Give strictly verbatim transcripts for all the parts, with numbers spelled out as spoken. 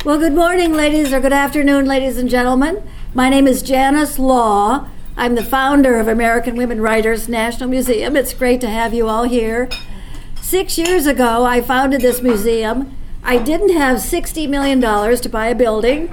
Well, good morning, ladies, or good afternoon, ladies and gentlemen. My name is Janice Law. I'm the founder of American Women Writers National Museum. It's great to have you all here. Six years ago, I founded this museum. I didn't have sixty million dollars to buy a building.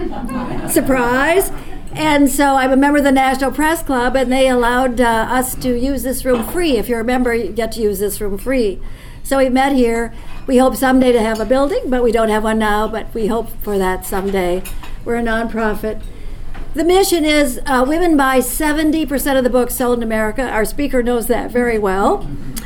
Surprise. And so I'm a member of the National Press Club, and they allowed uh, us to use this room free. If you're a member, you get to use this room free. So we met here. We hope someday to have a building, but we don't have one now, but we hope for that someday. We're a nonprofit. The mission is uh, women buy seventy percent of the books sold in America. Our speaker knows that very well,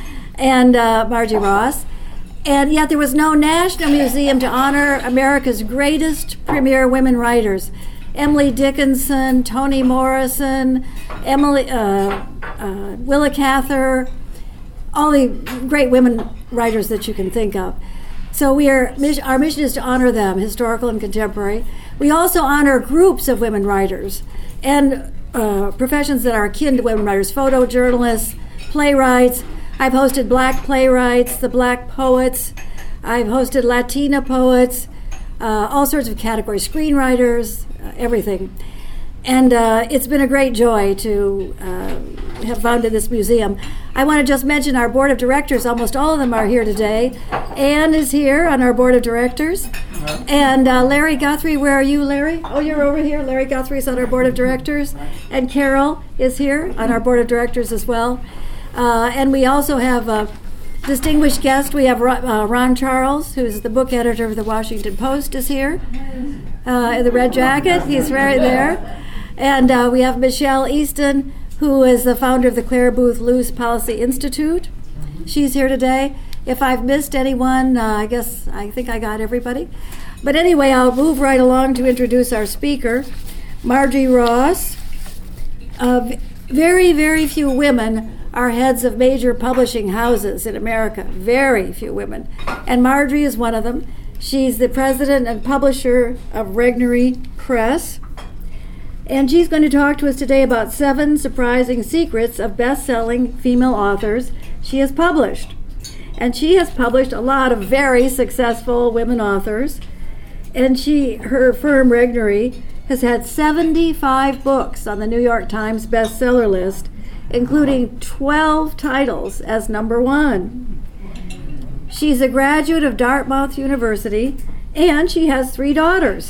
and uh, Margie Ross. And yet there was no national museum to honor America's greatest premier women writers. Emily Dickinson, Toni Morrison, Emily, uh, uh, Willa Cather, all the great women writers that you can think of. So we are, our mission is to honor them, historical and contemporary. We also honor groups of women writers and uh, professions that are akin to women writers, photojournalists, playwrights. I've hosted Black playwrights, the Black poets. I've hosted Latina poets, uh, all sorts of categories, screenwriters, uh, everything. And uh, it's been a great joy to uh, have founded this museum. I want to just mention our board of directors. Almost all of them are here today. Anne is here on our board of directors. And uh, Larry Guthrie, where are you, Larry? Oh, you're over here. Larry Guthrie is on our board of directors. And Carol is here on our board of directors as well. Uh, and we also have a distinguished guest. We have uh, Ron Charles, who's the book editor of the Washington Post, is here. Uh, in the red jacket, he's right there. And uh, we have Michelle Easton, who is the founder of the Claire Booth Luce Policy Institute. She's here today. If I've missed anyone, uh, I guess I think I got everybody. But anyway, I'll move right along to introduce our speaker, Margie Ross. Uh, very, very few women are heads of major publishing houses in America. Very few women. And Margie is one of them. She's the president and publisher of Regnery Press. And she's going to talk to us today about seven surprising secrets of best-selling female authors she has published. And she has published a lot of very successful women authors. And she, her firm, Regnery, has had seventy-five books on the New York Times bestseller list, including twelve titles as number one. She's a graduate of Dartmouth University, and she has three daughters.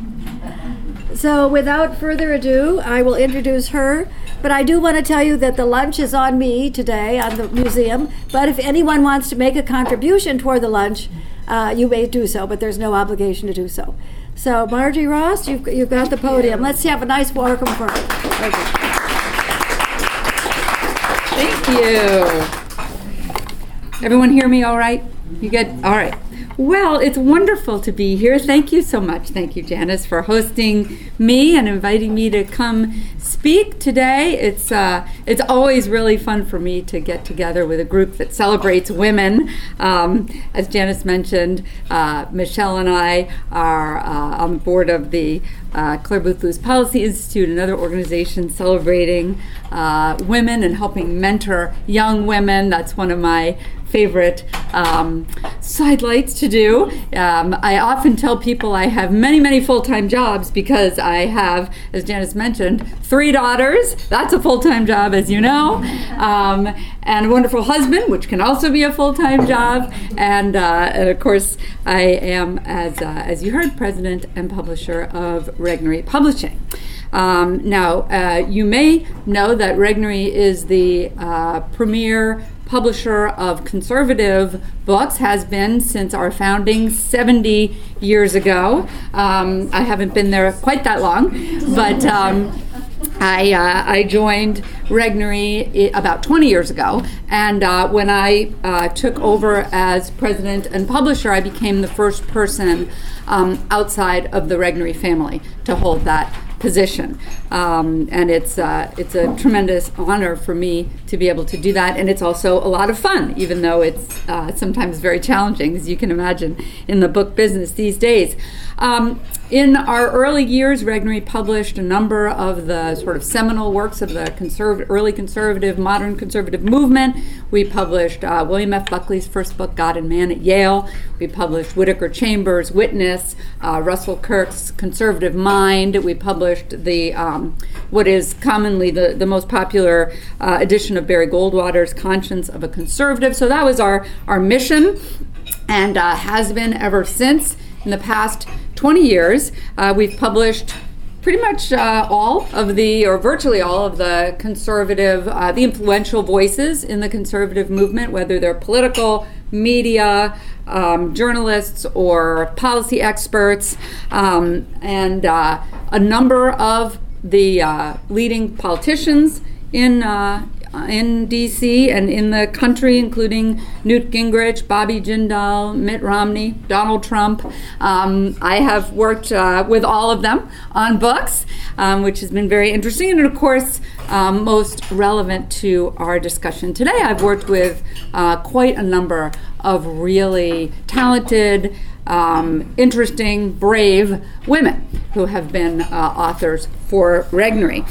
So without further ado, I will introduce her. But I do want to tell you that the lunch is on me today on the museum. But if anyone wants to make a contribution toward the lunch, uh, you may do so, but there's no obligation to do so. So Margie Ross, you've, you've got the podium. Let's have a nice welcome for her. Thank you. Thank you. Everyone hear me all right? You good? All right. Well, it's wonderful to be here. Thank you so much. Thank you, Janice, for hosting me and inviting me to come speak today. It's uh, it's always really fun for me to get together with a group that celebrates women. Um, as Janice mentioned, uh, Michelle and I are uh, on the board of the uh, Claire Booth Luce Policy Institute, another organization celebrating uh, women and helping mentor young women. That's one of my favorite um, sidelights to do. Um, I often tell people I have many, many full-time jobs because I have, as Janice mentioned, three daughters. That's a full-time job, as you know, um, and a wonderful husband, which can also be a full-time job. And, uh, and of course, I am, as uh, as you heard, president and publisher of Regnery Publishing. Um, now, uh, you may know that Regnery is the uh, premier publisher of conservative books, has been since our founding seventy years ago. Um, I haven't been there quite that long, but um, I, uh, I joined Regnery about twenty years ago, and uh, when I uh, took over as president and publisher, I became the first person um, outside of the Regnery family to hold that position, um, and it's uh, it's a tremendous honor for me to be able to do that, and it's also a lot of fun, even though it's uh, sometimes very challenging, as you can imagine, in the book business these days. Um, In our early years, Regnery published a number of the sort of seminal works of the conserv- early conservative, modern conservative movement. We published uh, William F. Buckley's first book, God and Man, at Yale. We published Whittaker Chambers' Witness, uh, Russell Kirk's Conservative Mind. We published the um, what is commonly the, the most popular uh, edition of Barry Goldwater's Conscience of a Conservative. So that was our, our mission, and uh, has been ever since. In the past twenty years, uh, we've published pretty much uh, all of the, or virtually all of the conservative, uh, the influential voices in the conservative movement, whether they're political, media, um, journalists, or policy experts, um, and uh, a number of the uh, leading politicians in uh, in D C and in the country, including Newt Gingrich, Bobby Jindal, Mitt Romney, Donald Trump. Um, I have worked uh, with all of them on books, um, which has been very interesting. And of course, um, most relevant to our discussion today, I've worked with uh, quite a number of really talented, um, interesting, brave women who have been uh, authors for Regnery.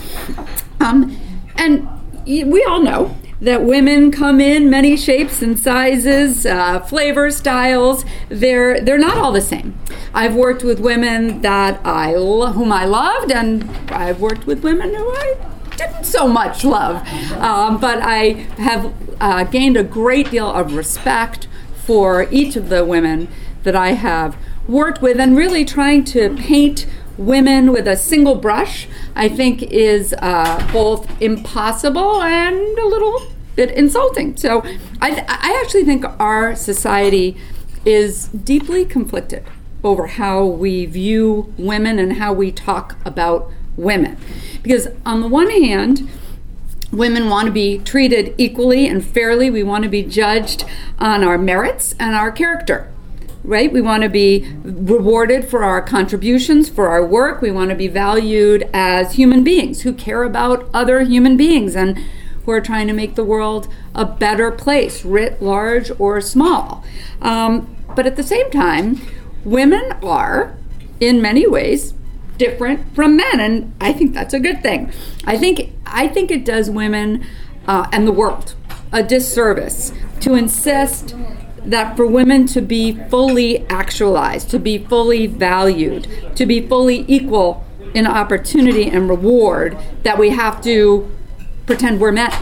Um, and we all know that women come in many shapes and sizes, uh, flavors, styles. They're they're not all the same. I've worked with women that I lo- whom I loved, and I've worked with women who I didn't so much love. Um, but I have uh, gained a great deal of respect for each of the women that I have worked with, and really trying to paint women with a single brush, I think, is uh, both impossible and a little bit insulting. So I, th- I actually think our society is deeply conflicted over how we view women and how we talk about women. Because on the one hand, women want to be treated equally and fairly. We want to be judged on our merits and our character. Right? We want to be rewarded for our contributions, for our work. We want to be valued as human beings who care about other human beings and who are trying to make the world a better place, writ large or small. Um, but at the same time, women are, in many ways, different from men, and I think that's a good thing. I think I think it does women uh, and the world a disservice to insist that for women to be fully actualized, to be fully valued, to be fully equal in opportunity and reward, that we have to pretend we're men.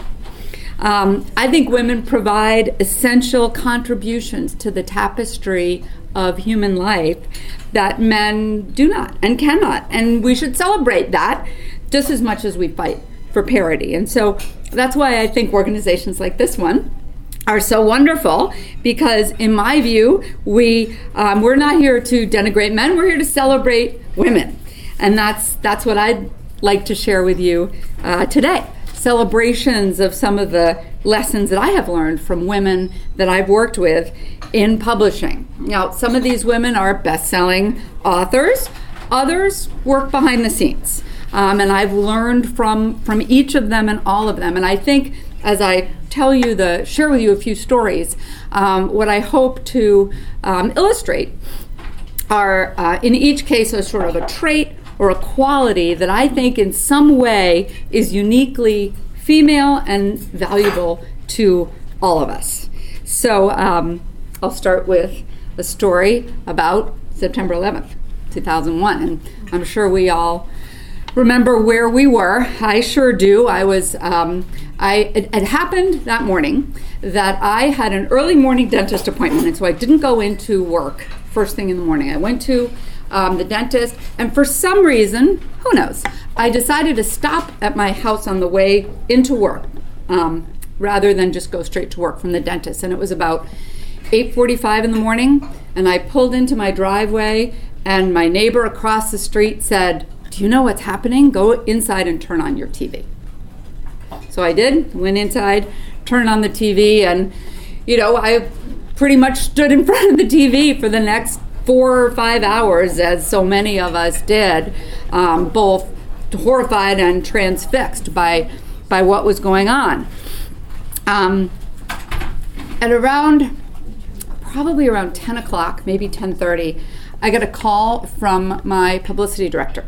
Um, I think women provide essential contributions to the tapestry of human life that men do not and cannot. And we should celebrate that just as much as we fight for parity. And so that's why I think organizations like this one are so wonderful, because in my view, we um, we're not here to denigrate men, we're here to celebrate women. And that's that's what I'd like to share with you uh, today. Celebrations of some of the lessons that I have learned from women that I've worked with in publishing. Now, some of these women are best-selling authors, others work behind the scenes. Um, and I've learned from from each of them and all of them. And I think as I tell you the, share with you a few stories, um, what I hope to um, illustrate are, uh, in each case, a sort of a trait or a quality that I think in some way is uniquely female and valuable to all of us. So um, I'll start with a story about September eleventh, two thousand one. And I'm sure we all remember where we were. I sure do. I was, um, I, it, it happened that morning that I had an early morning dentist appointment, and so I didn't go into work first thing in the morning. I went to um, the dentist, and for some reason, who knows, I decided to stop at my house on the way into work, um, rather than just go straight to work from the dentist. And it was about eight forty-five in the morning, and I pulled into my driveway, and my neighbor across the street said, "Do you know what's happening? Go inside and turn on your T V." So I did, went inside, turned on the T V, and, you know, I pretty much stood in front of the T V for the next four or five hours, as so many of us did, um, both horrified and transfixed by, by what was going on. Um, at around, probably around ten o'clock, maybe ten thirty, I got a call from my publicity director.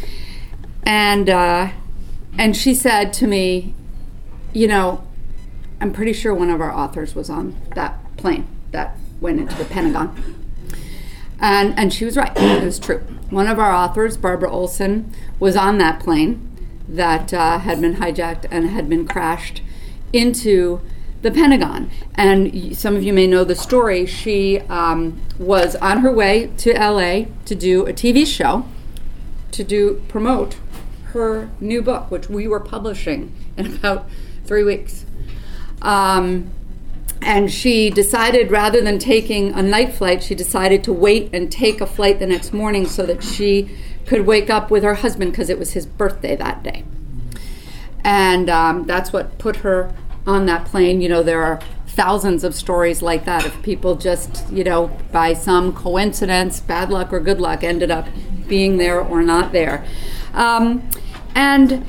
And uh, and she said to me, you know, I'm pretty sure one of our authors was on that plane that went into the Pentagon. And and she was right. It was true. One of our authors, Barbara Olson, was on that plane that uh, had been hijacked and had been crashed into the Pentagon. And some of you may know the story. She um, was on her way to L A to do a T V show to do promote her new book, which we were publishing in about three weeks. Um, and she decided, rather than taking a night flight, she decided to wait and take a flight the next morning so that she could wake up with her husband, because it was his birthday that day. And um, that's what put her on that plane. You know, there are thousands of stories like that of people just, you know, by some coincidence, bad luck or good luck, ended up being there or not there. Um, and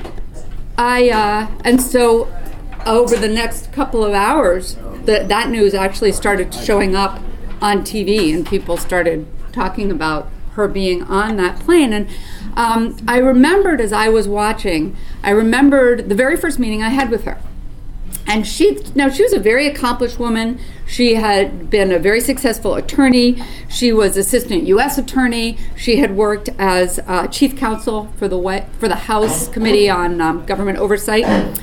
I, uh, and so over the next couple of hours, the, that news actually started showing up on T V, and people started talking about her being on that plane. And um, I remembered as I was watching, I remembered the very first meeting I had with her. And she, now she was a very accomplished woman. She had been a very successful attorney. She was assistant U S attorney. She had worked as uh, chief counsel for the for the House Committee on um, Government Oversight.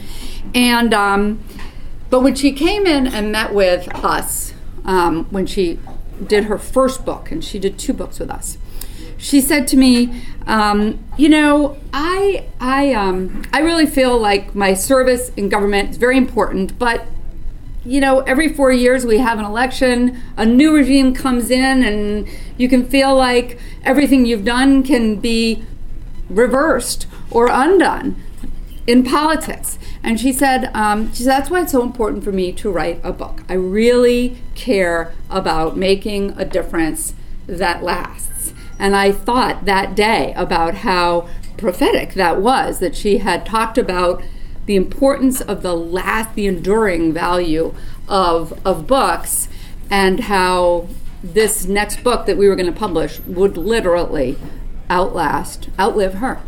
And um, but when she came in and met with us, um, when she did her first book, and she did two books with us, she said to me, um, you know, I I um, I really feel like my service in government is very important, but you know, every four years we have an election, a new regime comes in, and you can feel like everything you've done can be reversed or undone in politics. And she said, um, she said, that's why it's so important for me to write a book. I really care about making a difference that lasts. And I thought that day about how prophetic that was, that she had talked about the importance of the last, the enduring value of of books, and how this next book that we were going to publish would literally outlast, outlive her.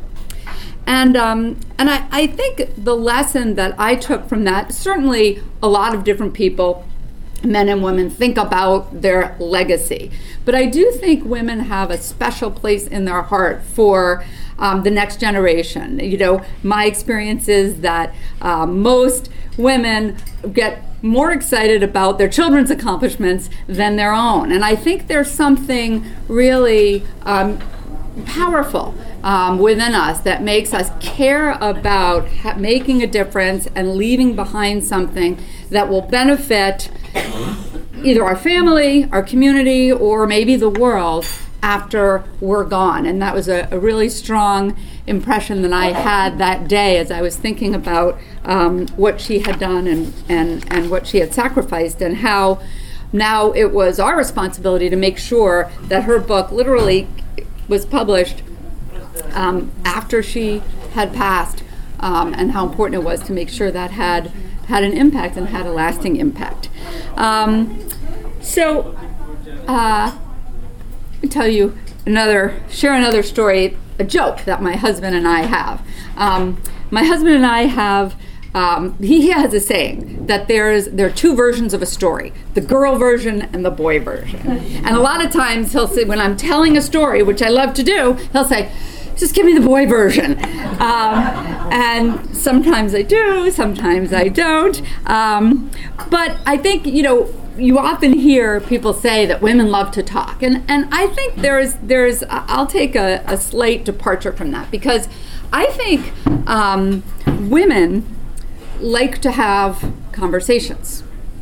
And um, and I, I think the lesson that I took from that, certainly a lot of different people, men and women, think about their legacy. But I do think women have a special place in their heart for um, the next generation. You know, my experience is that uh, most women get more excited about their children's accomplishments than their own. And I think there's something really um, powerful um, within us that makes us care about ha- making a difference and leaving behind something that will benefit either our family, our community, or maybe the world after we're gone. And that was a, a really strong impression that I had that day as I was thinking about um, what she had done and, and, and what she had sacrificed, and how now it was our responsibility to make sure that her book literally was published um, after she had passed, um, and how important it was to make sure that had had an impact and had a lasting impact. Um, so, uh, let me tell you another, share another story, a joke that my husband and I have. Um, my husband and I have, um, he has a saying that there's there are two versions of a story, the girl version and the boy version. And a lot of times he'll say, when I'm telling a story, which I love to do, he'll say, just give me the boy version. Um, and sometimes I do, sometimes I don't. Um, but I think, you know, you often hear people say that women love to talk. And, and I think there's, there's I'll take a, a slight departure from that, because I think um, women like to have conversations.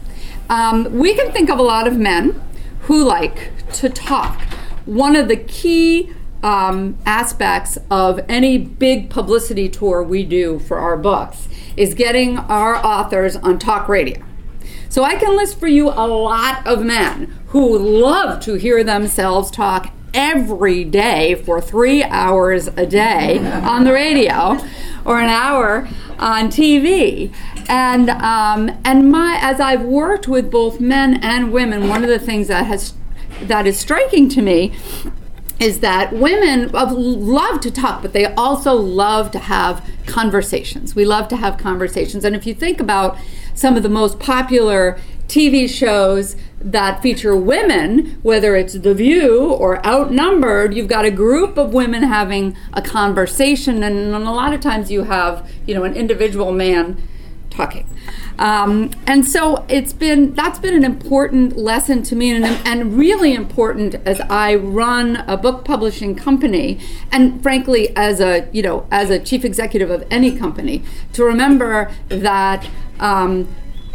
Um, we can think of a lot of men who like to talk. One of the key Um, aspects of any big publicity tour we do for our books is getting our authors on talk radio. So I can list for you a lot of men who love to hear themselves talk every day for three hours a day on the radio or an hour on T V. And um, and my as I've worked with both men and women, one of the things that has that is striking to me is that women love to talk, but they also love to have conversations. We love to have conversations. And if you think about some of the most popular T V shows that feature women, whether it's The View or Outnumbered, you've got a group of women having a conversation, and a lot of times you have, you know, an individual man talking. Um, and so it's been, that's been an important lesson to me, and, and really important as I run a book publishing company, and frankly, as a, you know, as a chief executive of any company, to remember that um,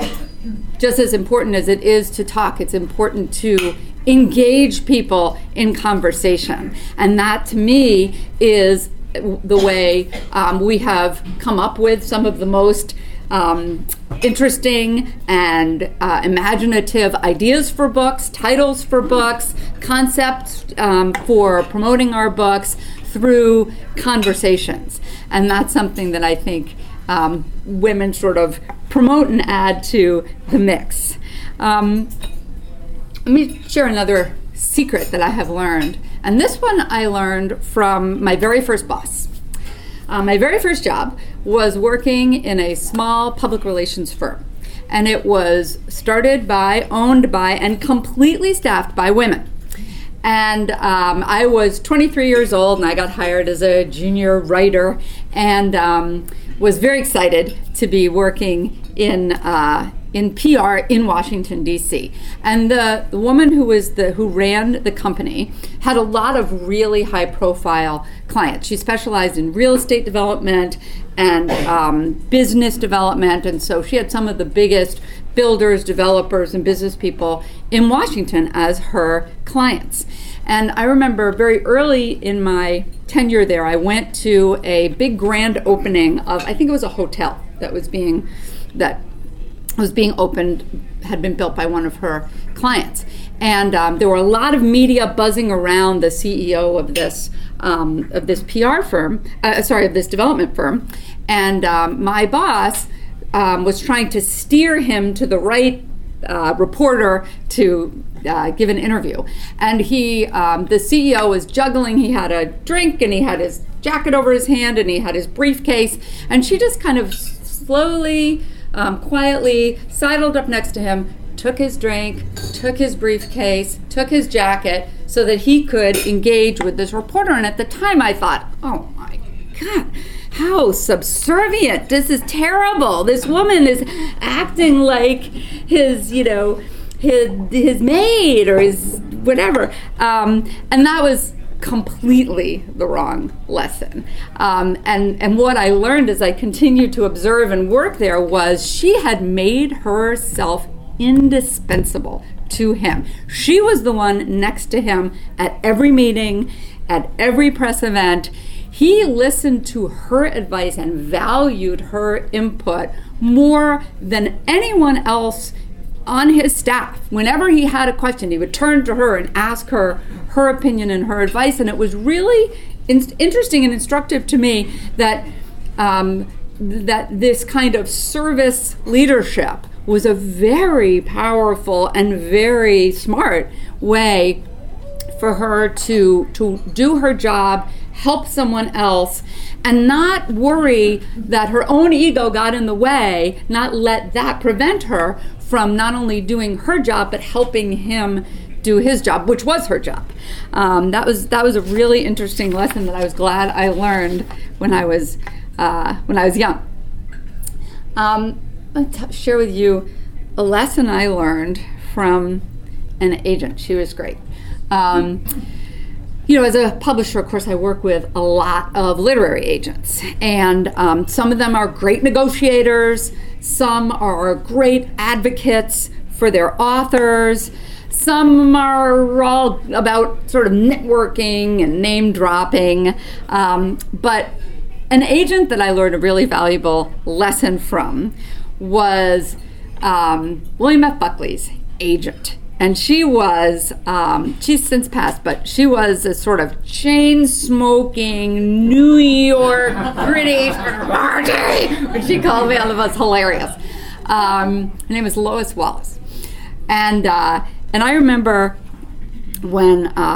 just as important as it is to talk, it's important to engage people in conversation. And that, to me, is the way um, we have come up with some of the most Um, interesting and uh, imaginative ideas for books, titles for books, concepts um, for promoting our books through conversations. And that's something that I think um, women sort of promote and add to the mix. Um, let me share another secret that I have learned. And this one I learned from my very first boss. Uh, my very first job was working in a small public relations firm, and it was started by, owned by, and completely staffed by women. And um, I was twenty-three years old, and I got hired as a junior writer, and um, was very excited to be working in uh, in P R in Washington, D C. And the, the woman who was the who ran the company had a lot of really high-profile clients. She specialized in real estate development and um, business development, and so she had some of the biggest builders, developers, and business people in Washington as her clients. And I remember very early in my tenure there, I went to a big grand opening of, I think it was a hotel that was being that was being opened, had been built by one of her clients. And um, there were a lot of media buzzing around the C E O of this um, of this P R firm, uh, sorry, of this development firm. And um, my boss um, was trying to steer him to the right uh, reporter to uh, give an interview. And he, um, the C E O was juggling. He had a drink, and he had his jacket over his hand, and he had his briefcase. And she just kind of slowly, Um, quietly sidled up next to him, took his drink, took his briefcase, took his jacket so that he could engage with this reporter. And at the time I thought, oh my God, how subservient. This is terrible. This woman is acting like his, you know, his, his maid or his whatever. Um, and that was completely the wrong lesson. Um, and, and what I learned as I continued to observe and work there was she had made herself indispensable to him. She was the one next to him at every meeting, at every press event. He listened to her advice and valued her input more than anyone else on his staff. Whenever he had a question, he would turn to her and ask her her opinion and her advice. And it was really in- interesting and instructive to me that um, that this kind of service leadership was a very powerful and very smart way for her to to do her job, help someone else, and not worry that her own ego got in the way, not let that prevent her from not only doing her job, but helping him do his job, which was her job. Um, that was that was a really interesting lesson that I was glad I learned when I was uh, when I was young. Um, I'll t- share with you a lesson I learned from an agent. She was great. Um, You know, as a publisher, of course, I work with a lot of literary agents, and um, some of them are great negotiators, some are great advocates for their authors, some are all about sort of networking and name dropping, um, but an agent that I learned a really valuable lesson from was um, William F. Buckley's agent. And she was, um, she's since passed, but she was a sort of chain-smoking, New York, British party. She called me, all of us hilarious. Um, her name was Lois Wallace. And uh, and I remember when uh,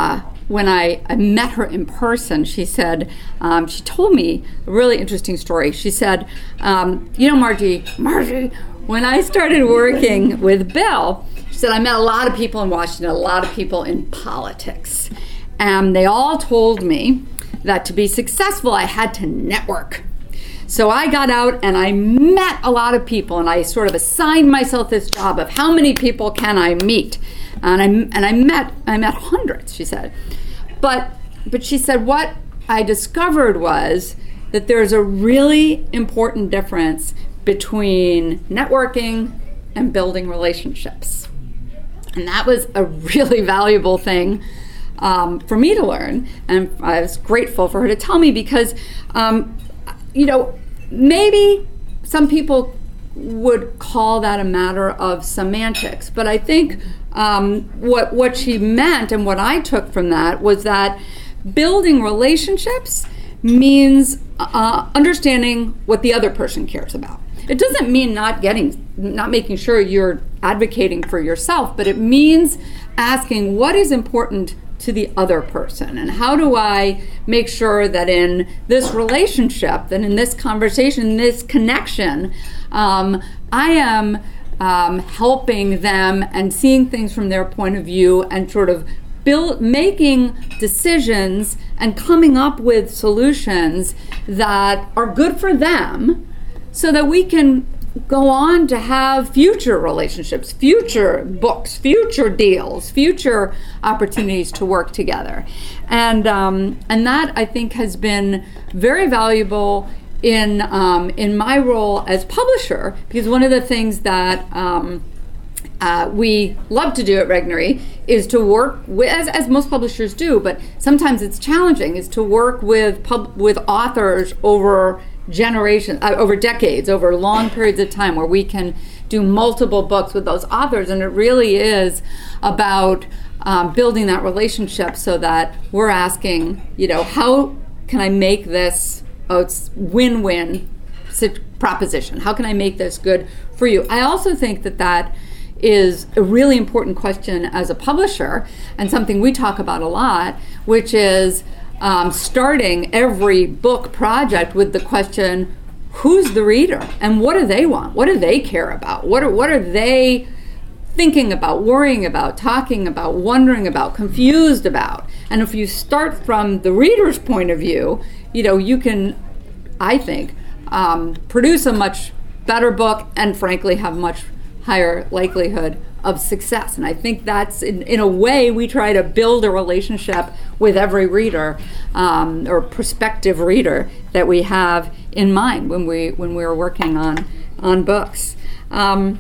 when I, I met her in person, she said, um, she told me a really interesting story. She said, um, you know, Margie, Margie, when I started working with Bill, she said, I met a lot of people in Washington, a lot of people in politics. And they all told me that to be successful, I had to network. So I got out and I met a lot of people, and I sort of assigned myself this job of how many people can I meet. And I and I met I met hundreds, she said. But but she said what I discovered was that there's a really important difference between networking and building relationships. And that was a really valuable thing um, for me to learn. And I was grateful for her to tell me because, um, you know, maybe some people would call that a matter of semantics. But I think um, what what she meant and what I took from that was that building relationships means uh, understanding what the other person cares about. It doesn't mean not getting, not making sure you're advocating for yourself, but it means asking what is important to the other person, and how do I make sure that in this relationship, that in this conversation, this connection, um, I am um, helping them and seeing things from their point of view and sort of build, making decisions and coming up with solutions that are good for them, so that we can go on to have future relationships, future books, future deals, future opportunities to work together. And um, and that, I think, has been very valuable in um, in my role as publisher, because one of the things that um, uh, we love to do at Regnery is to work with, as, as most publishers do, but sometimes it's challenging, is to work with pub, with authors over generations, uh, over decades, over long periods of time, where we can do multiple books with those authors. And it really is about um, building that relationship, so that we're asking, you know, how can I make this a win-win proposition? How can I make this good for you? I also think that that is a really important question as a publisher, and something we talk about a lot, which is Um, starting every book project with the question, who's the reader and what do they want? What do they care about? What are, what are they thinking about, worrying about, talking about, wondering about, confused about? And if you start from the reader's point of view, you know, you can, I think, um, produce a much better book and frankly have much higher likelihood of success. And I think that's, in, in a way, we try to build a relationship with every reader um, or prospective reader that we have in mind when we when we're working on on books. Um,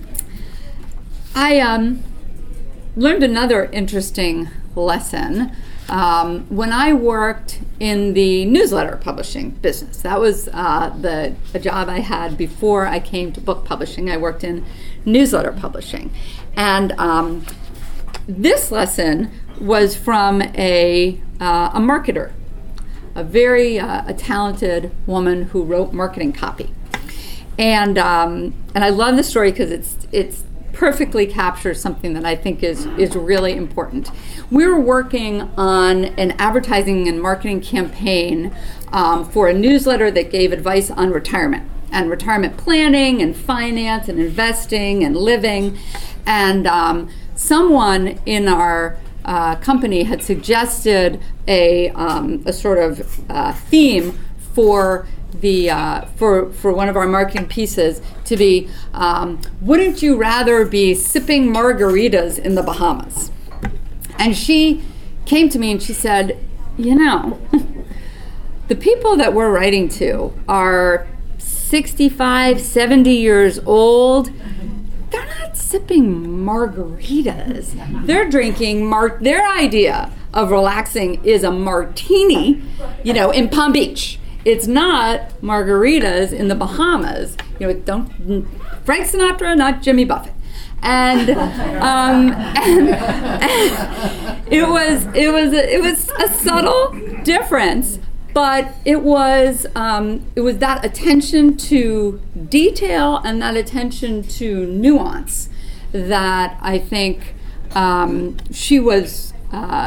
I um, learned another interesting lesson um, when I worked in the newsletter publishing business. That was uh, the, the job I had before I came to book publishing. I worked in newsletter publishing. And um, this lesson was from a, uh, a marketer, a very uh, a talented woman who wrote marketing copy. And um, and I love the story because it's it's perfectly captures something that I think is, is really important. We were working on an advertising and marketing campaign um, for a newsletter that gave advice on retirement and retirement planning and finance and investing and living. And um, someone in our uh, company had suggested a, um, a sort of uh, theme for the uh, for for one of our marketing pieces to be, um, wouldn't you rather be sipping margaritas in the Bahamas? And she came to me and she said, you know, the people that we're writing to are sixty-five, seventy years old. They're not sipping margaritas. They're drinking, mar- their idea of relaxing is a martini, you know, in Palm Beach. It's not margaritas in the Bahamas. You know, don't Frank Sinatra, not Jimmy Buffett. And, um, and, and it was it was a, it was a subtle difference, but it was um, it was that attention to detail and that attention to nuance that I think um, she was uh,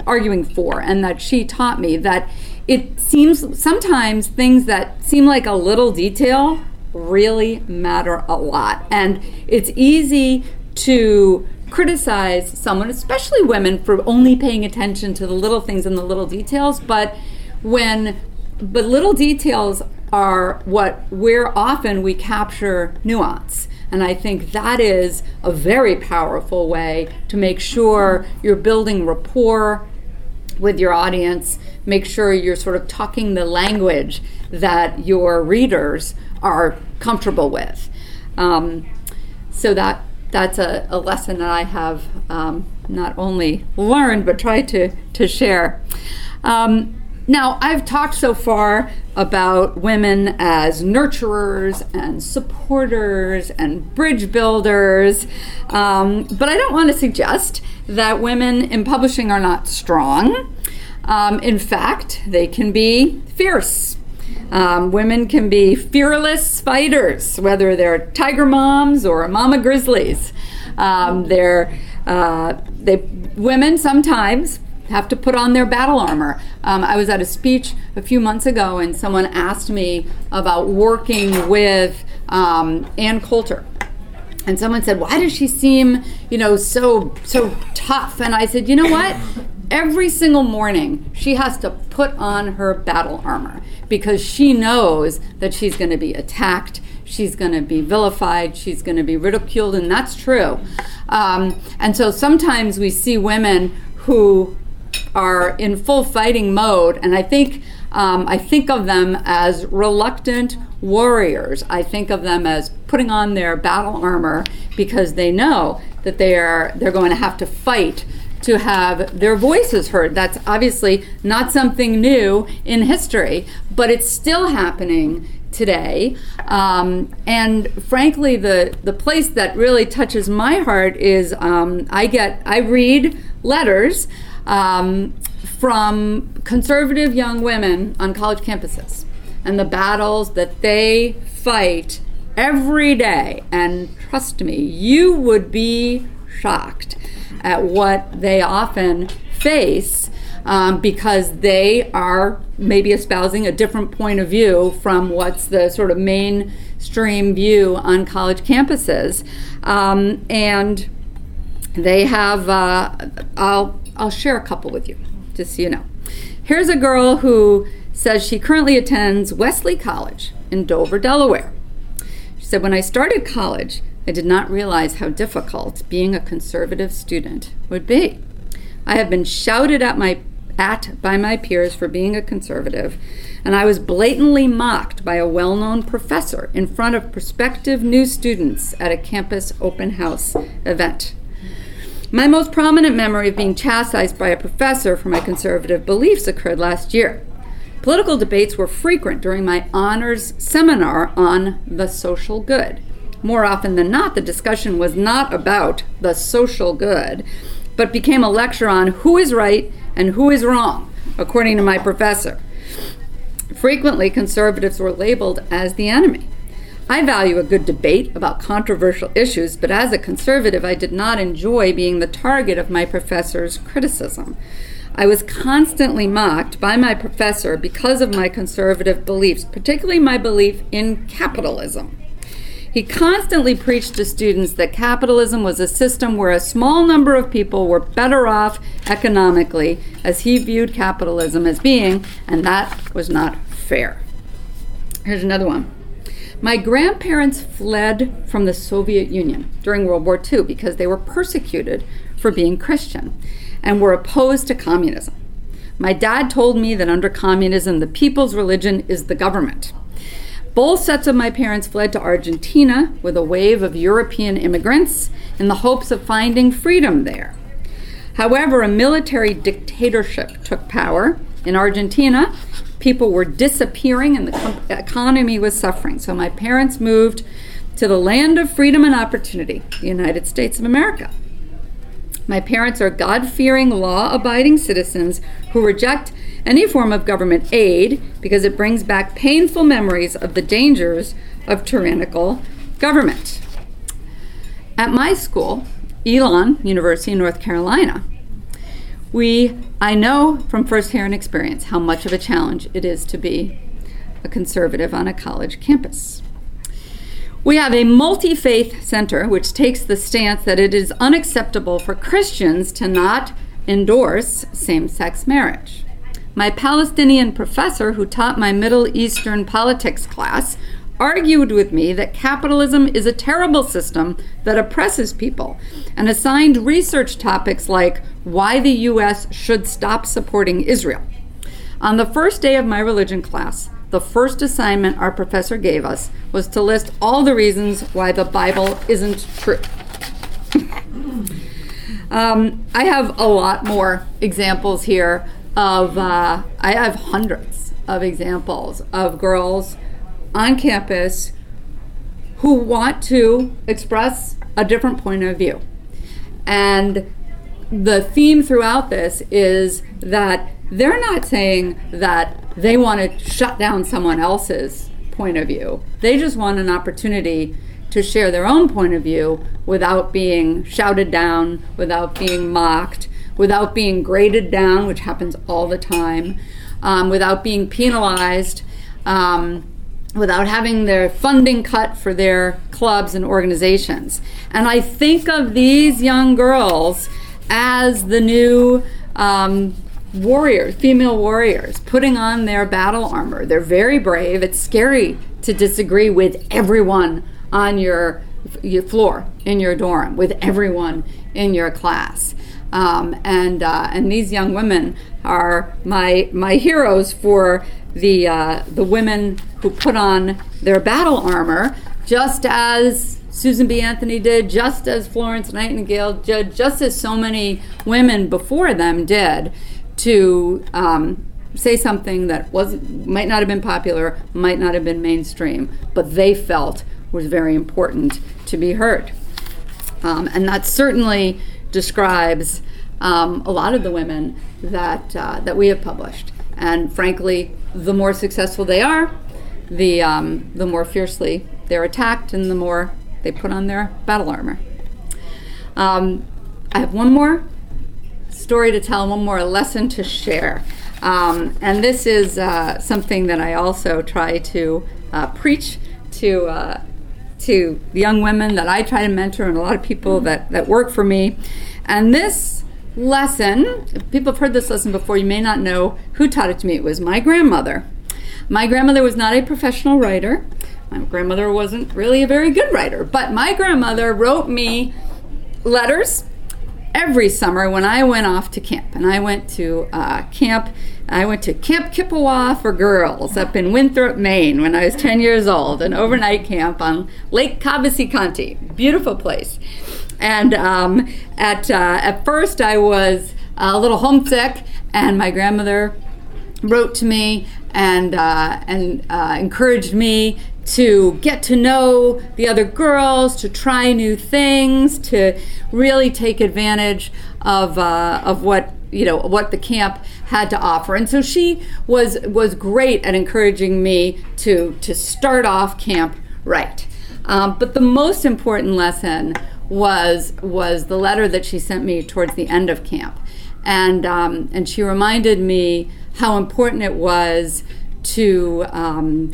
arguing for, and that she taught me that it seems sometimes things that seem like a little detail really matter a lot. And it's easy to criticize someone, especially women, for only paying attention to the little things and the little details, but when but little details are what where often we capture nuance. And I think that is a very powerful way to make sure you're building rapport with your audience, make sure you're sort of talking the language that your readers are comfortable with. Um, so that that's a, a lesson that I have um, not only learned, but tried to, to share. Um, Now, I've talked so far about women as nurturers and supporters and bridge builders, um, but I don't want to suggest that women in publishing are not strong. Um, in fact, they can be fierce. Um, women can be fearless fighters, whether they're tiger moms or mama grizzlies. Um, they're, uh, they, women sometimes have to put on their battle armor. Um, I was at a speech a few months ago and someone asked me about working with um, Ann Coulter. And someone said, why does she seem, you know, so so tough? And I said, you know what? Every single morning she has to put on her battle armor because she knows that she's going to be attacked, she's going to be vilified, she's going to be ridiculed, and that's true. Um, and so sometimes we see women who are in full fighting mode, and I think um, I think of them as reluctant warriors. I think of them as putting on their battle armor because they know that they are they're going to have to fight to have their voices heard. That's obviously not something new in history, but it's still happening today. Um, and frankly, the the place that really touches my heart is um, I get I read letters Um, from conservative young women on college campuses and the battles that they fight every day. And trust me, you would be shocked at what they often face um, because they are maybe espousing a different point of view from what's the sort of mainstream view on college campuses. Um, and they have, uh, I'll I'll share a couple with you, just so you know. Here's a girl who says she currently attends Wesley College in Dover, Delaware. She said, when I started college, I did not realize how difficult being a conservative student would be. I have been shouted at my at by my peers for being a conservative, and I was blatantly mocked by a well-known professor in front of prospective new students at a campus open house event. My most prominent memory of being chastised by a professor for my conservative beliefs occurred last year. Political debates were frequent during my honors seminar on the social good. More often than not, the discussion was not about the social good, but became a lecture on who is right and who is wrong, according to my professor. Frequently, conservatives were labeled as the enemy. I value a good debate about controversial issues, but as a conservative, I did not enjoy being the target of my professor's criticism. I was constantly mocked by my professor because of my conservative beliefs, particularly my belief in capitalism. He constantly preached to students that capitalism was a system where a small number of people were better off economically, as he viewed capitalism as being, and that was not fair. Here's another one. My grandparents fled from the Soviet Union during World War Two because they were persecuted for being Christian and were opposed to communism. My dad told me that under communism, the people's religion is the government. Both sets of my parents fled to Argentina with a wave of European immigrants in the hopes of finding freedom there. However, a military dictatorship took power in Argentina. People were disappearing and the com- economy was suffering. So my parents moved to the land of freedom and opportunity, the United States of America. My parents are God-fearing, law-abiding citizens who reject any form of government aid because it brings back painful memories of the dangers of tyrannical government. At my school, Elon University in North Carolina, we I know from firsthand experience how much of a challenge it is to be a conservative on a college campus. We have a multi-faith center which takes the stance that it is unacceptable for Christians to not endorse same-sex marriage. My Palestinian professor, who taught my Middle Eastern politics class, argued with me that capitalism is a terrible system that oppresses people, and assigned research topics like why the U S should stop supporting Israel. On the first day of my religion class, the first assignment our professor gave us was to list all the reasons why the Bible isn't true. um, I have a lot more examples here of, uh, I have hundreds of examples of girls on campus who want to express a different point of view. And the theme throughout this is that they're not saying that they want to shut down someone else's point of view. They just want an opportunity to share their own point of view without being shouted down, without being mocked, without being graded down, which happens all the time, um, without being penalized, um, without having their funding cut for their clubs and organizations. And I think of these young girls as the new um, warriors, female warriors, putting on their battle armor. They're very brave. It's scary to disagree with everyone on your, your floor in your dorm, with everyone in your class. Um, and uh, and these young women are my my heroes for the uh, the women who put on their battle armor, just as Susan B. Anthony did, just as Florence Nightingale did, just as so many women before them did, to um, say something that wasn't, might not have been popular, might not have been mainstream, but they felt was very important to be heard. Um, and that certainly describes um, a lot of the women that uh, that we have published. And frankly, the more successful they are, the um, the more fiercely they're attacked, and the more they put on their battle armor. Um, I have one more story to tell, one more lesson to share. Um, and this is uh, something that I also try to uh, preach to uh, to young women that I try to mentor, and a lot of people that, that work for me. And this lesson, people have heard this lesson before, you may not know who taught it to me. It was my grandmother. My grandmother was not a professional writer. My grandmother wasn't really a very good writer, but my grandmother wrote me letters every summer when I went off to camp. And I went to uh, camp, I went to Camp Kippawa for girls up in Winthrop, Maine when I was ten years old, an overnight camp on Lake Kabasikanti, beautiful place. And um, at, uh, at first I was a little homesick, and my grandmother wrote to me and, uh, and uh, encouraged me to get to know the other girls, to try new things, to really take advantage of uh, of what you know what the camp had to offer. And so she was was great at encouraging me to to start off camp right. Um, but the most important lesson was was the letter that she sent me towards the end of camp, and um, and she reminded me how important it was to. Um,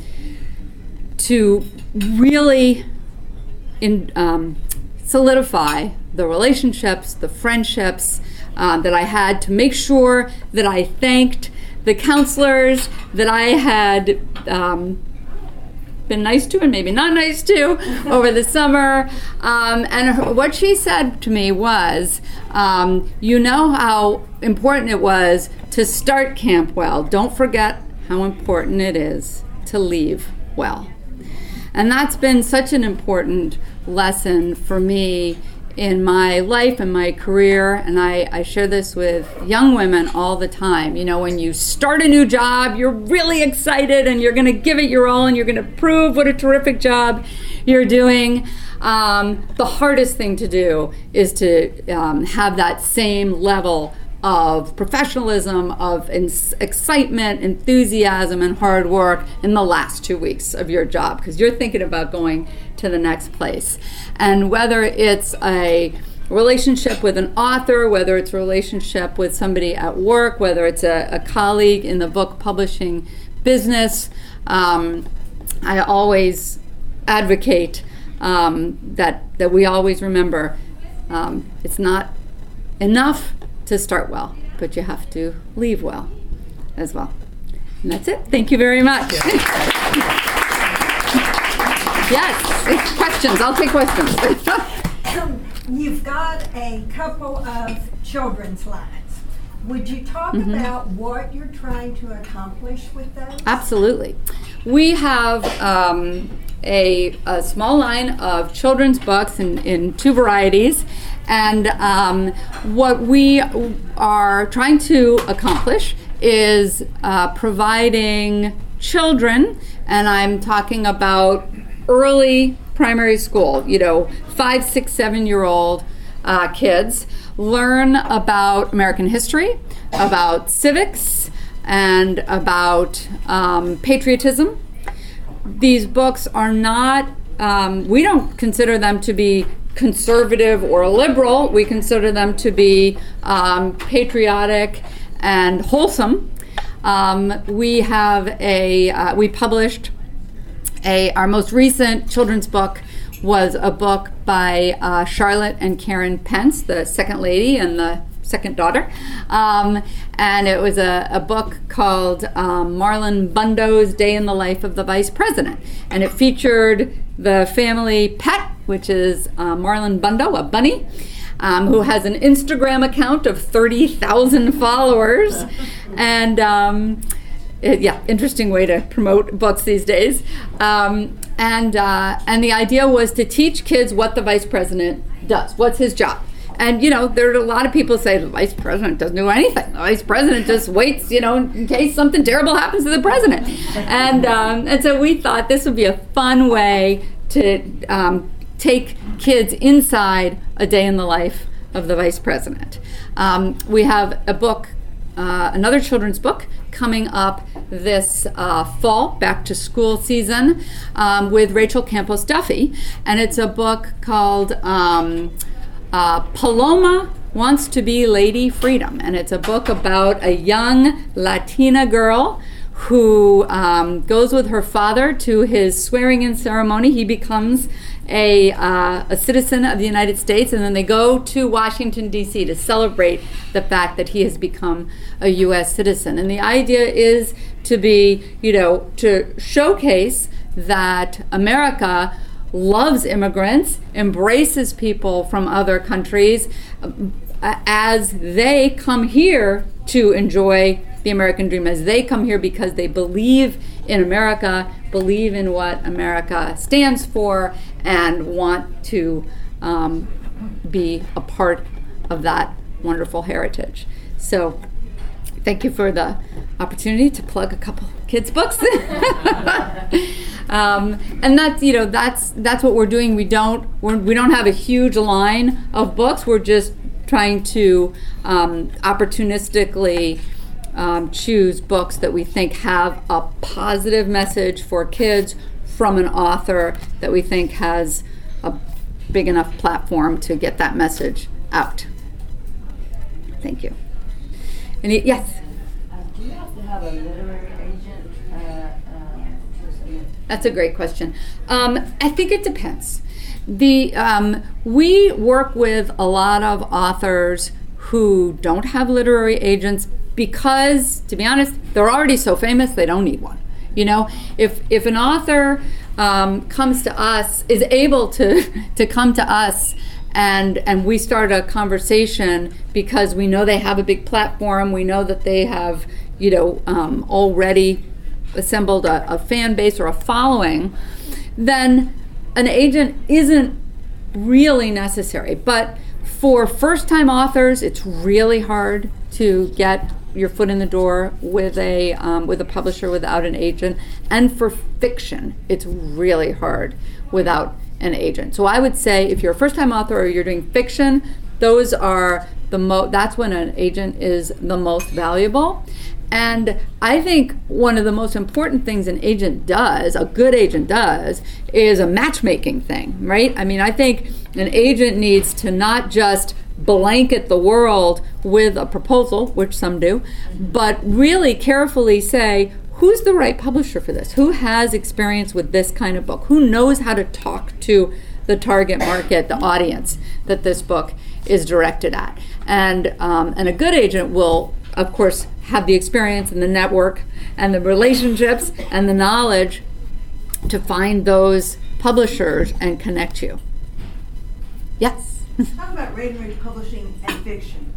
to really in, um, solidify the relationships, the friendships uh, that I had, to make sure that I thanked the counselors that I had um, been nice to and maybe not nice to over the summer. Um, and her, what she said to me was, um, you know how important it was to start camp well. Don't forget how important it is to leave well. And that's been such an important lesson for me in my life and my career. And I, I share this with young women all the time. You know, when you start a new job, you're really excited and you're going to give it your all and you're going to prove what a terrific job you're doing. Um, the hardest thing to do is to um, have that same level of professionalism, of ins- excitement, enthusiasm, and hard work in the last two weeks of your job, because you're thinking about going to the next place. And whether it's a relationship with an author, whether it's a relationship with somebody at work, whether it's a, a colleague in the book publishing business, um, I always advocate um, that that we always remember um, it's not enough to start well, but you have to leave well as well. And that's it. Thank you very much. Yes, questions. I'll take questions. So you've got a couple of children's lines. Would you talk mm-hmm. about what you're trying to accomplish with those? Absolutely. We have um, a, a small line of children's books in, in two varieties. And um, what we are trying to accomplish is uh, providing children, and I'm talking about early primary school, you know, five, six, seven-year-old uh, kids, learn about American history, about civics, and about um, patriotism. These books are not, um, we don't consider them to be conservative or liberal. We consider them to be um, patriotic and wholesome. Um, we have a, uh, we published a, our most recent children's book was a book by uh, Charlotte and Karen Pence, the second lady and the second daughter. Um, and it was a, a book called um, Marlon Bundo's Day in the Life of the Vice President. And it featured the family pet, which is uh, Marlon Bundo, a bunny, um, who has an Instagram account of thirty thousand followers. And um, it, yeah, interesting way to promote books these days. Um, and uh, and the idea was to teach kids what the vice president does. What's his job? And, you know, there are a lot of people say the vice president doesn't do anything. The vice president just waits, you know, in case something terrible happens to the president. And um, and so we thought this would be a fun way to um, take kids inside a day in the life of the vice president. Um, we have a book, uh, another children's book, coming up this uh, fall, back to school season, um, with Rachel Campos Duffy. And it's a book called Um, Uh, Paloma Wants to Be Lady Freedom, and it's a book about a young Latina girl who um, goes with her father to his swearing-in ceremony. He becomes a, uh, a citizen of the United States, and then they go to Washington, D C to celebrate the fact that he has become a U S citizen. And the idea is to be, you know, to showcase that America loves immigrants, embraces people from other countries uh, as they come here to enjoy the American dream, as they come here because they believe in America, believe in what America stands for, and want to um, be a part of that wonderful heritage. So thank you for the opportunity to plug a couple kids' books. Um, and that's, you know, that's that's what we're doing. We don't we're, we don't have a huge line of books. We're just trying to um, opportunistically um, choose books that we think have a positive message for kids from an author that we think has a big enough platform to get that message out. Thank you. Any, yes? Uh, do you have to have a literary agent? Uh, That's a great question. Um, I think it depends. The um, we work with a lot of authors who don't have literary agents because, to be honest, they're already so famous they don't need one. You know, if if an author um, comes to us, is able to to come to us, and and we start a conversation because we know they have a big platform, we know that they have, you know, um, already assembled a, a fan base or a following, then an agent isn't really necessary. But for first-time authors, it's really hard to get your foot in the door with a um, with a publisher without an agent. And for fiction, it's really hard without an agent. So I would say if you're a first-time author or you're doing fiction, those are the mo- that's when an agent is the most valuable. And I think one of the most important things an agent does, a good agent does, is a matchmaking thing, right? I mean, I think an agent needs to not just blanket the world with a proposal, which some do, but really carefully say, who's the right publisher for this? Who has experience with this kind of book? Who knows how to talk to the target market, the audience that this book is directed at? And um, and a good agent will, of course, have the experience and the network and the relationships and the knowledge to find those publishers and connect you. Yes? How about Regnery Publishing and fiction?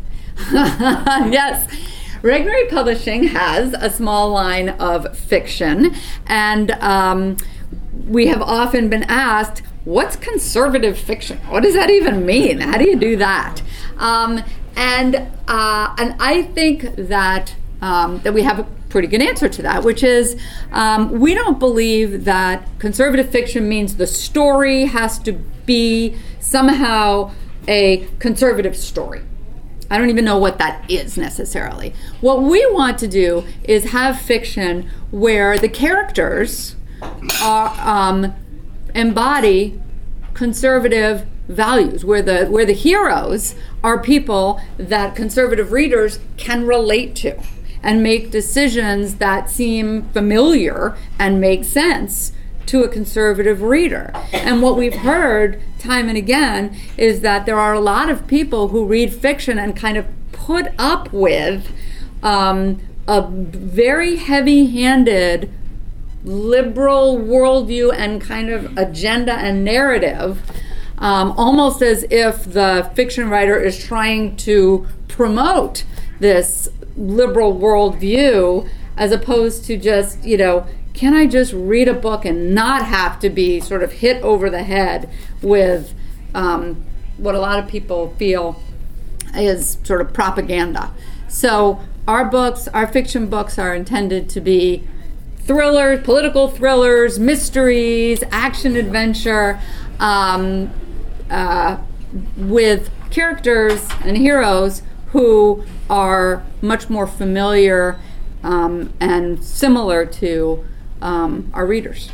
Yes. Regnery Publishing has a small line of fiction, and um, we have often been asked, what's conservative fiction? What does that even mean? How do you do that? Um, and uh, and I think that um, that we have a pretty good answer to that, which is um, we don't believe that conservative fiction means the story has to be somehow a conservative story. I don't even know what that is necessarily. What we want to do is have fiction where the characters are, um, embody conservative values, where the where the heroes are people that conservative readers can relate to and make decisions that seem familiar and make sense to a conservative reader. And what we've heard time and again is that there are a lot of people who read fiction and kind of put up with um, a very heavy-handed liberal worldview and kind of agenda and narrative, um, almost as if the fiction writer is trying to promote this liberal worldview, as opposed to just, you know, can I just read a book and not have to be sort of hit over the head with um, what a lot of people feel is sort of propaganda? So our books, our fiction books, are intended to be thrillers, political thrillers, mysteries, action adventure, um, uh, with characters and heroes who are much more familiar um, and similar to um, our readers.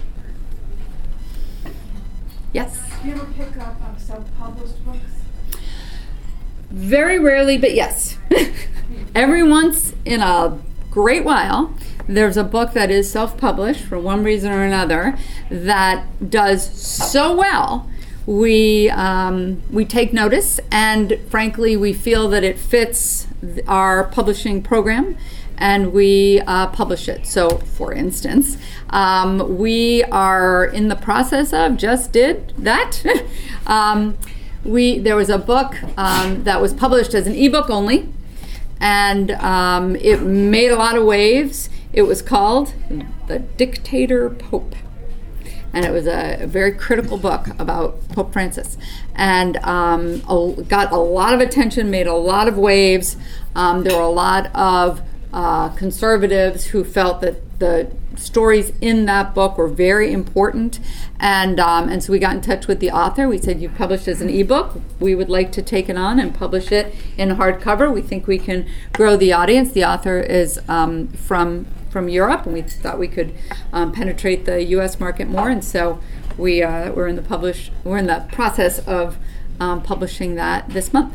Yes? Do you ever pick up um, self-published books? Very rarely, but yes. Every once in a great while, there's a book that is self-published for one reason or another that does so well. We um, we take notice, and frankly, we feel that it fits our publishing program, and we uh, publish it. So, for instance, um, we are in the process of, just did that. um, we there was a book um, that was published as an ebook only, and um, it made a lot of waves. It was called The Dictator Pope. And it was a, a very critical book about Pope Francis, and um, a, got a lot of attention, made a lot of waves. Um, there were a lot of uh, conservatives who felt that the stories in that book were very important, and um, and so we got in touch with the author. We said, "You published as an ebook. We would like to take it on and publish it in hardcover. We think we can grow the audience." The author is um, from. from Europe, and we thought we could um, penetrate the U S market more, and so we uh, we're in the publish we're in the process of um, publishing that this month.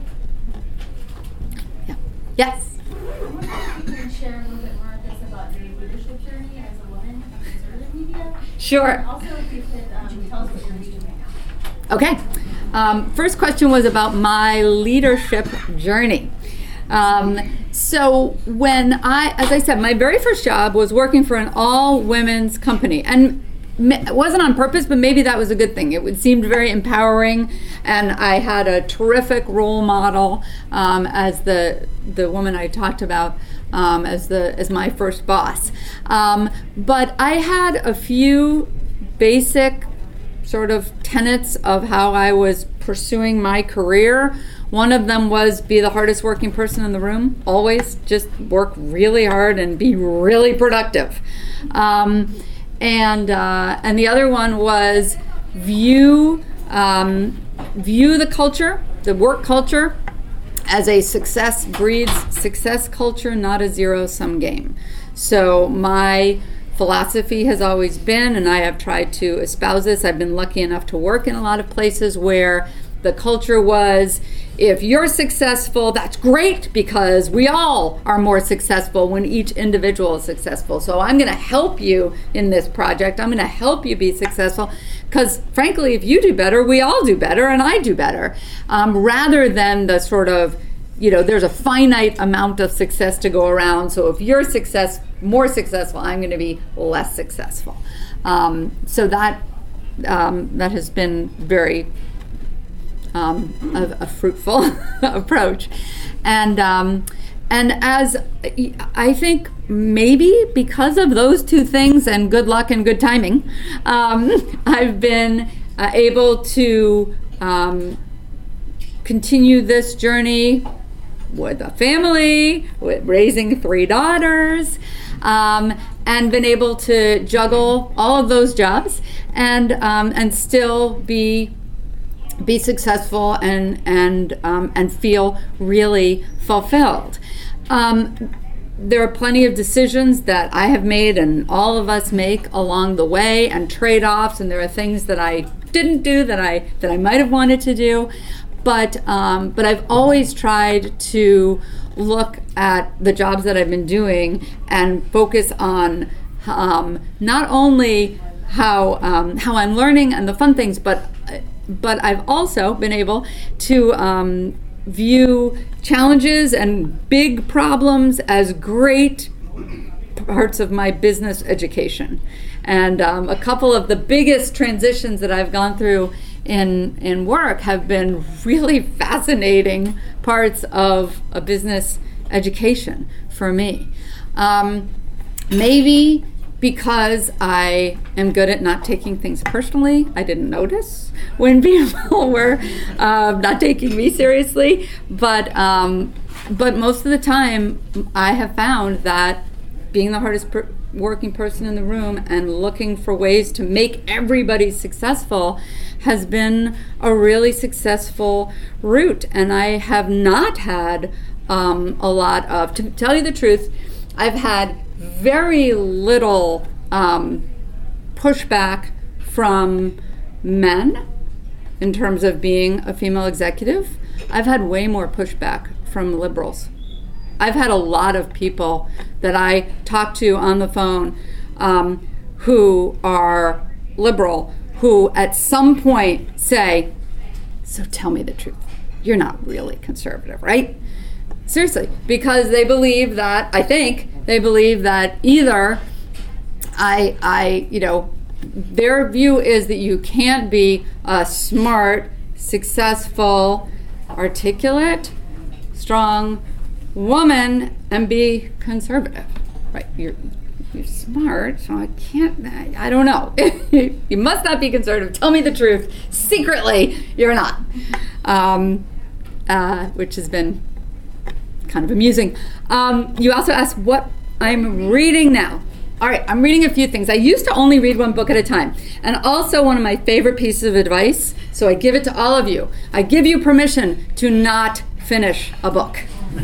Yeah. Yes. Can you share a little bit more of this about your leadership journey as a woman in conservative media? Sure. And also, if you could um, tell us what you're reading right now. Okay. Um, first question was about my leadership journey. Um, so when I, as I said, my very first job was working for an all-women's company, and it wasn't on purpose, but maybe that was a good thing. It seemed very empowering, and I had a terrific role model um, as the the woman I talked about um, as the as my first boss. Um, but I had a few basic sort of tenets of how I was pursuing my career. One of them was be the hardest working person in the room. Always just work really hard and be really productive. Um, and uh, and the other one was view um, view the culture, the work culture, as a success breeds success culture, not a zero-sum game. So my philosophy has always been, and I have tried to espouse this, I've been lucky enough to work in a lot of places where the culture was, if you're successful, that's great because we all are more successful when each individual is successful. So I'm going to help you in this project. I'm going to help you be successful because, frankly, if you do better, we all do better and I do better. Um, rather than the sort of, you know, there's a finite amount of success to go around. So if you're success, more successful, I'm going to be less successful. Um, so that um, that has been very Um, a, a fruitful approach, and um, and as I think maybe because of those two things and good luck and good timing, um, I've been uh, able to um, continue this journey with a family, with raising three daughters, um, and been able to juggle all of those jobs and um, and still be. be successful and and um, and feel really fulfilled. Um, there are plenty of decisions that I have made and all of us make along the way, and trade-offs, and there are things that I didn't do that I that I might have wanted to do, but um, but I've always tried to look at the jobs that I've been doing and focus on um, not only how um, how I'm learning and the fun things, but But I've also been able to um, view challenges and big problems as great parts of my business education. And um, a couple of the biggest transitions that I've gone through in in work have been really fascinating parts of a business education for me. Um, maybe because I am good at not taking things personally. I didn't notice when people were uh, not taking me seriously, but um, but most of the time I have found that being the hardest per- working person in the room and looking for ways to make everybody successful has been a really successful route. And I have not had um, a lot of, to tell you the truth, I've had very little um, pushback from men in terms of being a female executive. I've had way more pushback from liberals. I've had a lot of people that I talk to on the phone um, who are liberal, who at some point say, so tell me the truth, you're not really conservative, right? Seriously, because they believe that, I think, they believe that either I, I, you know, their view is that you can't be a smart, successful, articulate, strong woman and be conservative, right? You're, you're smart, so I can't, I, I don't know. You must not be conservative. Tell me the truth. Secretly, you're not. Um, uh, which has been kind of amusing. Um, you also asked what I'm reading now. All right, I'm reading a few things. I used to only read one book at a time. And also one of my favorite pieces of advice, so I give it to all of you. I give you permission to not finish a book.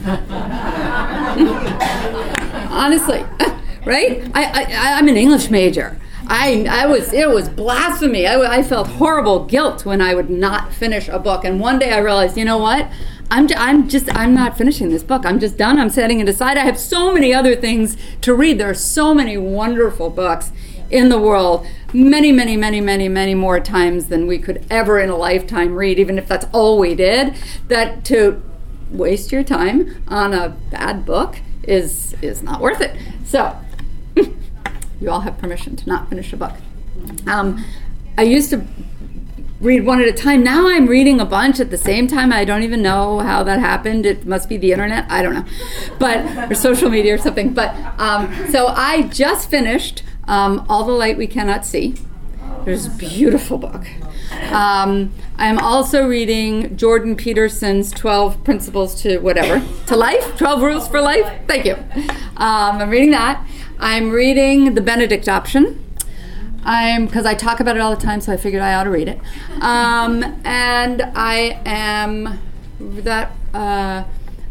Honestly, right? I, I, I'm an English major. I, I was, it was blasphemy. I, I felt horrible guilt when I would not finish a book. And one day I realized, you know what? I'm, I'm just, I'm not finishing this book. I'm just done. I'm setting it aside. I have so many other things to read. There are so many wonderful books in the world, many, many, many, many, many more times than we could ever in a lifetime read, even if that's all we did, that to waste your time on a bad book is, is not worth it. So you all have permission to not finish a book. Um, I used to read one at a time. Now I'm reading a bunch at the same time. I don't even know how that happened. It must be the internet. I don't know. But, or social media or something. But, um, so I just finished um, All the Light We Cannot See. There's a beautiful book. Um, I'm also reading Jordan Peterson's twelve Principles to whatever, to Life, twelve Rules for Life. Thank you. Um, I'm reading that. I'm reading The Benedict Option. I'm because I talk about it all the time, so I figured I ought to read it. Um, and I am that uh,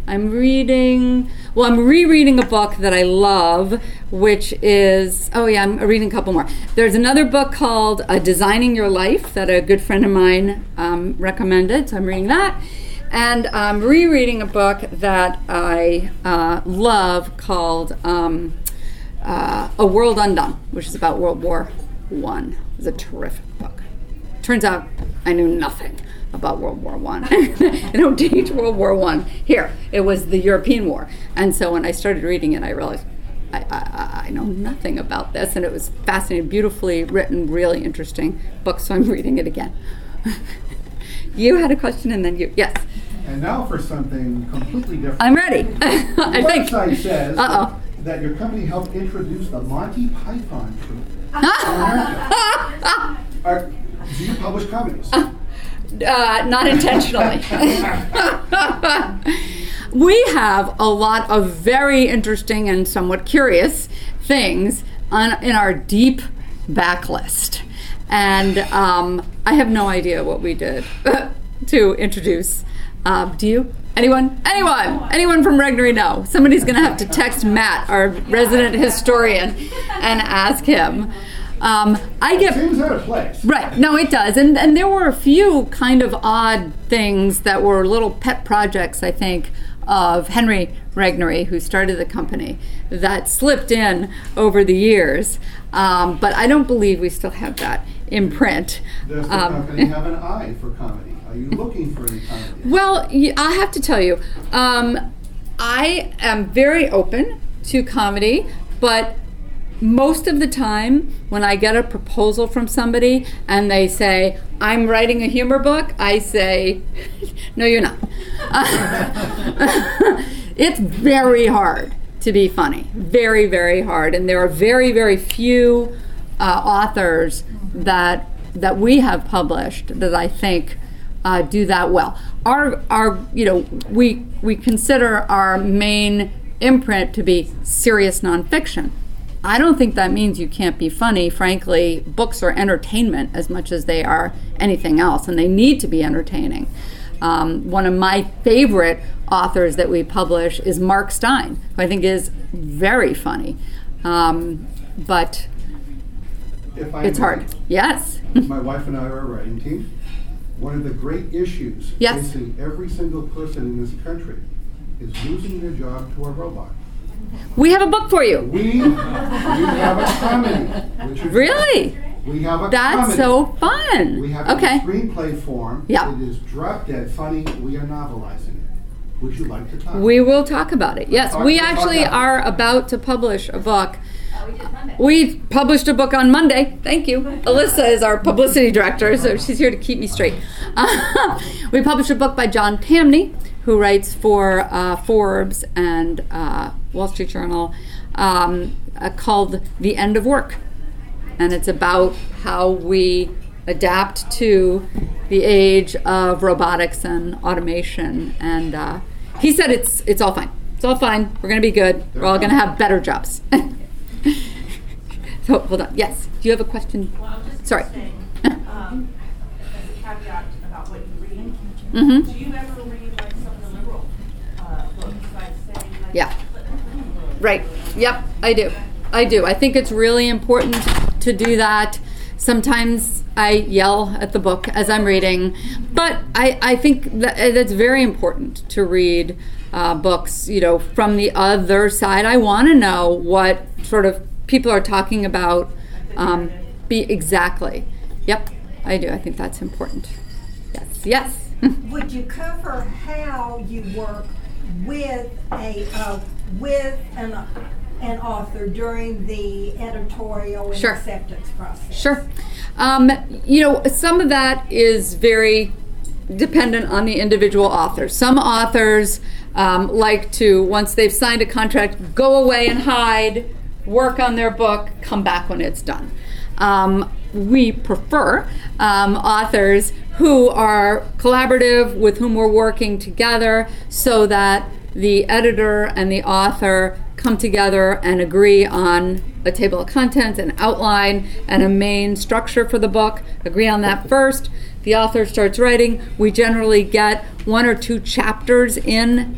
I'm reading, well, I'm rereading a book that I love, which is, oh yeah, I'm reading a couple more. There's another book called uh, Designing Your Life that a good friend of mine um, recommended, so I'm reading that. And I'm rereading a book that I uh, love called um, uh, A World Undone, which is about World War One. It's a terrific book. Turns out I knew nothing about World War One. I don't teach World War One here. It was the European War. And so when I started reading it, I realized I, I, I know nothing about this. And it was fascinating, beautifully written, really interesting book. So I'm reading it again. You had a question and then you, yes. And now for something completely different. I'm ready. The I think. website says Uh-oh. that your company helped introduce the Monty Python troupe to America. Are, do you publish comedies? Uh, not intentionally. We have a lot of very interesting and somewhat curious things on in our deep backlist. And um, I have no idea what we did to introduce. Uh, do you? Anyone? Anyone? Anyone from Regnery know? Somebody's going to have to text Matt, our resident historian, and ask him. Um, I get Seems out of place. right. No, it does, and and there were a few kind of odd things that were little pet projects, I think, of Henry Regnery, who started the company, that slipped in over the years. Um, but I don't believe we still have that in print. Does the Um, company have an eye for comedy? Are you looking for any comedy? Well, y- I have to tell you, um, I am very open to comedy, but most of the time when I get a proposal from somebody and they say, I'm writing a humor book, I say, no, you're not. It's very hard to be funny. Very, very hard. And there are very, very few uh, authors that that we have published that I think uh, do that well. Our, our, you know, we we consider our main imprint to be serious nonfiction. I don't think that means you can't be funny. Frankly, books are entertainment as much as they are anything else, and they need to be entertaining. Um, one of my favorite authors that we publish is Mark Stein, who I think is very funny. Um, but If I it's may, hard. Yes. My wife and I are a writing team. One of the great issues Yes. facing every single person in this country is losing their job to a robot. We have a book for you. We, we have a comedy. Which is, Really? We have a That's comedy. so fun. We have Okay. it in screenplay form. Yeah. It is drop dead funny. We are novelizing it. Would you like to talk? We will talk about it. Yes, Talk- we talk actually about it. are about to publish a book. Uh, we did Monday. We published a book on Monday. Thank you. Alyssa is our publicity director, so she's here to keep me straight. Uh, we published a book by John Tamney, who writes for uh, Forbes and uh, Wall Street Journal, um, uh, called The End of Work. And it's about how we adapt to the age of robotics and automation. And uh, he said it's it's all fine. It's all fine. We're going to be good. We're all going to have better jobs. So, hold on. Yes. Do you have a question? Well, I was just Sorry. saying, um, as a caveat about what you read, Mm-hmm. do you ever read like some of the liberal uh, books, like say, like Yeah. Right. Yep, I do. I do. I think it's really important to do that. Sometimes I yell at the book as I'm reading, but I, I think that that's very important to read uh, books, you know, from the other side. I want to know what sort of people are talking about. Um, be exactly. Yep, I do. I think that's important. Yes. Yes. Would you cover how you work with a uh, with an an author during the editorial and Sure. acceptance process? Sure. Um, you know, some of that is very dependent on the individual author. Some authors um, like to, once they've signed a contract, go away and hide, work on their book, come back when it's done. Um, we prefer um, authors who are collaborative, with whom we're working together, so that the editor and the author come together and agree on a table of contents, an outline, and a main structure for the book. Agree on that first. The author starts writing. We generally get one or two chapters in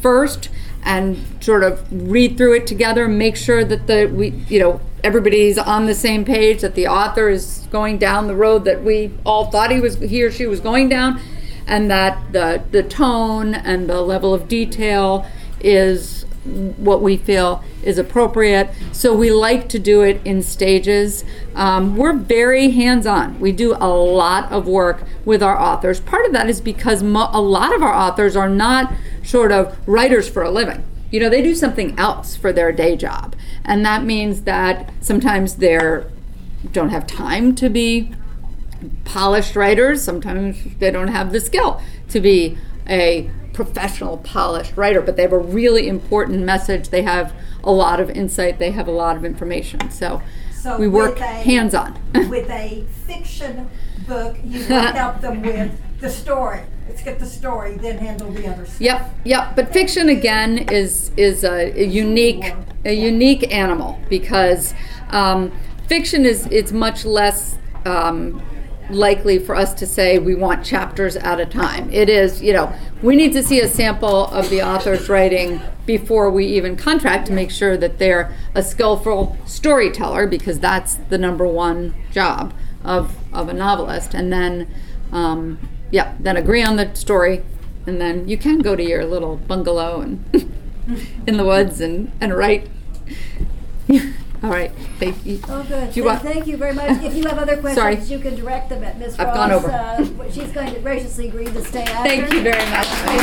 first and sort of read through it together, make sure that the we you know everybody's on the same page, that the author is going down the road that we all thought he was he or she was going down, and that the the tone and the level of detail is what we feel is appropriate. So we like to do it in stages. Um, we're very hands-on. We do a lot of work with our authors. Part of that is because mo- a lot of our authors are not sort of writers for a living. You know, they do something else for their day job. And that means that sometimes they don't have time to be polished writers. Sometimes they don't have the skill to be a professional, polished writer, but they have a really important message. They have a lot of insight. They have a lot of information. So, So we work with a- hands-on. With a fiction book, you will help them with the story. Let's get the story, then handle the other stuff. Yep, yep. But fiction again is is a, a unique a unique animal because um, fiction is it's much less um, likely for us to say we want chapters at a time. It is, you know, we need to see a sample of the author's writing before we even contract to make sure that they're a skillful storyteller, because that's the number one job of of a novelist. And then, um, yeah, then agree on the story, and then you can go to your little bungalow and in the woods and and write. All right, thank you. Oh, good. Do you Th- want- Thank you very much. If you have other questions, Sorry. you can direct them at Miz I've Ross. gone over. Uh, she's going to graciously agree to stay after. Thank you very much. Thank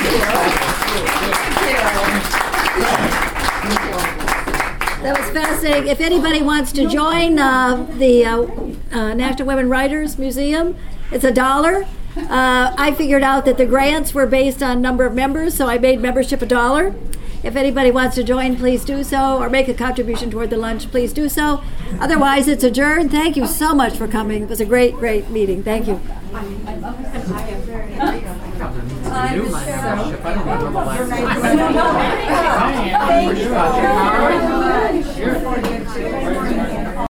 you. That was fascinating. If anybody wants to join uh, the uh, uh, National Women Writers Museum, it's a dollar. Uh, I figured out that the grants were based on number of members, so I made membership a dollar. If anybody wants to join, please do so, or make a contribution toward the lunch, please do so. Otherwise, it's adjourned. Thank you so much for coming. It was a great, great meeting. Thank you. Thank you.